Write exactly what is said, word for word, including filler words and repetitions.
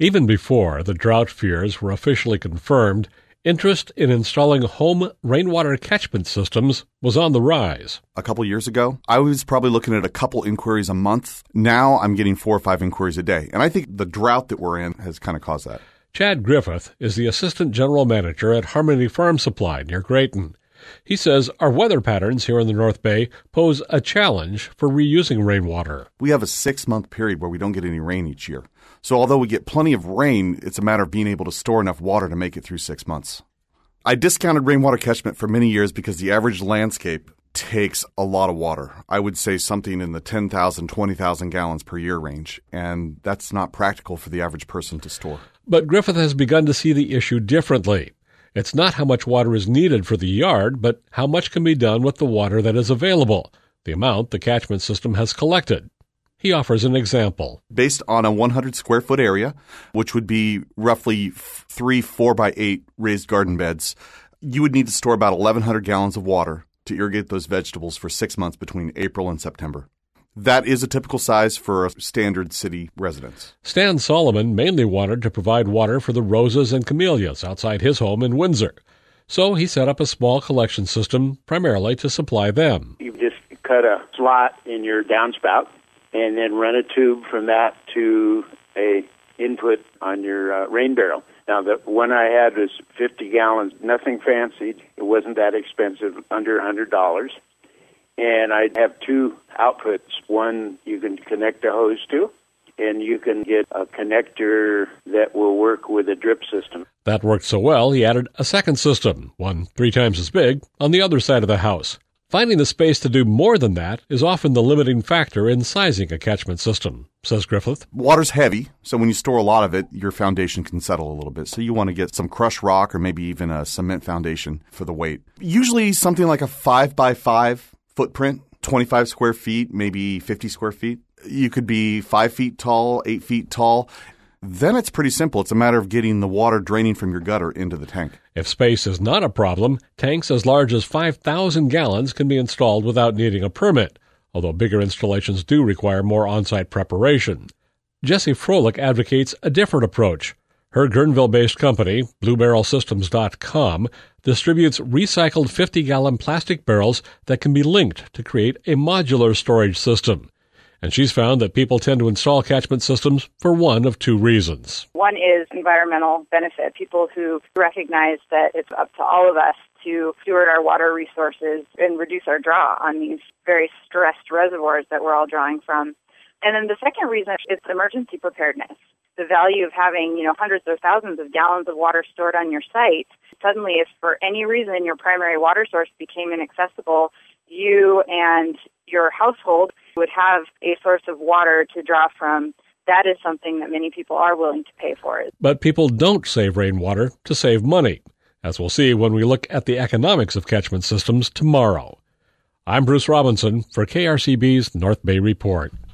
Even before the drought fears were officially confirmed, interest in installing home rainwater catchment systems was on the rise. A couple years ago, I was probably looking at a couple inquiries a month. Now I'm getting four or five inquiries a day. And I think the drought that we're in has kind of caused that. Chad Griffith is the assistant general manager at Harmony Farm Supply near Grayton. He says our weather patterns here in the North Bay pose a challenge for reusing rainwater. We have a six-month period where we don't get any rain each year. So although we get plenty of rain, it's a matter of being able to store enough water to make it through six months. I discounted rainwater catchment for many years because the average landscape takes a lot of water. I would say something in the ten thousand, twenty thousand gallons per year range, and that's not practical for the average person to store. But Griffith has begun to see the issue differently. It's not how much water is needed for the yard, but how much can be done with the water that is available, the amount the catchment system has collected. He offers an example. Based on a one hundred square foot area, which would be roughly three four by eight raised garden beds, you would need to store about eleven hundred gallons of water to irrigate those vegetables for six months between April and September. That is a typical size for a standard city residence. Stan Solomon mainly wanted to provide water for the roses and camellias outside his home in Windsor. So he set up a small collection system primarily to supply them. You just cut a slot in your downspout and then run a tube from that to a input on your uh, rain barrel. Now, the one I had was fifty gallons, nothing fancy. It wasn't that expensive, under one hundred dollars. And I have two outputs. One you can connect a hose to, and you can get a connector that will work with a drip system. That worked so well, he added a second system, one three times as big, on the other side of the house. Finding the space to do more than that is often the limiting factor in sizing a catchment system, says Griffith. Water's heavy, so when you store a lot of it, your foundation can settle a little bit. So you want to get some crushed rock or maybe even a cement foundation for the weight. Usually something like a five by five footprint, twenty-five square feet, maybe fifty square feet. You could be five feet tall, eight feet tall. Then it's pretty simple. It's a matter of getting the water draining from your gutter into the tank. If space is not a problem, tanks as large as five thousand gallons can be installed without needing a permit, although bigger installations do require more on-site preparation. Jessie Froelich advocates a different approach. Her Guerneville-based company, blue barrel systems dot com, distributes recycled fifty-gallon plastic barrels that can be linked to create a modular storage system. And she's found that people tend to install catchment systems for one of two reasons. One is environmental benefit. People who recognize that it's up to all of us to steward our water resources and reduce our draw on these very stressed reservoirs that we're all drawing from. And then the second reason is emergency preparedness. The value of having, you know, hundreds or thousands of gallons of water stored on your site. Suddenly, if for any reason your primary water source became inaccessible, you and your household would have a source of water to draw from. That is something that many people are willing to pay for. But people don't save rainwater to save money, as we'll see when we look at the economics of catchment systems tomorrow. I'm Bruce Robinson for K R C B's North Bay Report.